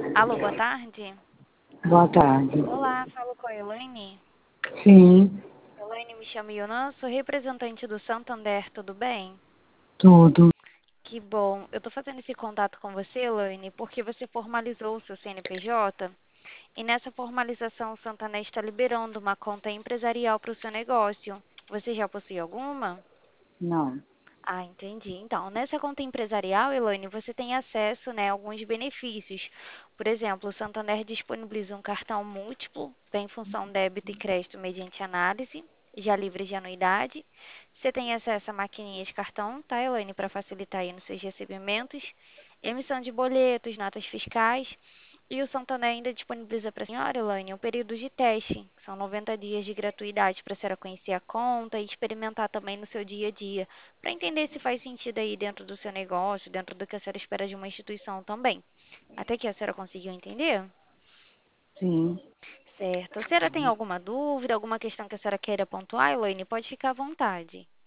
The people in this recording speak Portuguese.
Alô, boa tarde. Boa tarde. Olá, falo com a Elaine. Sim, Elaine, me chamo Ionan, sou representante do Santander, tudo bem? tudo. Que bom. Eu estou fazendo esse contato com você, Elaine, porque você formalizou o seu CNPJ e nessa formalização o Santander está liberando uma conta empresarial para o seu negócio. Você já possui alguma? Não. Ah, entendi. Então, nessa conta empresarial, Elaine, você tem acesso, né, a alguns benefícios. Por exemplo, o Santander disponibiliza um cartão múltiplo, tem função débito e crédito mediante análise, já livre de anuidade. Você tem acesso a maquininha de cartão, tá, Elaine, para facilitar aí nos seus recebimentos, emissão de boletos, notas fiscais. E o Santander ainda disponibiliza para a senhora, Elaine, um período de teste. São 90 dias de gratuidade para a senhora conhecer a conta e experimentar também no seu dia a dia para entender se faz sentido aí dentro do seu negócio, dentro do que a senhora espera de uma instituição também. Até que a senhora conseguiu entender? Sim. Certo. A senhora tem alguma dúvida, alguma questão que a senhora queira pontuar, Elaine? Pode ficar à vontade.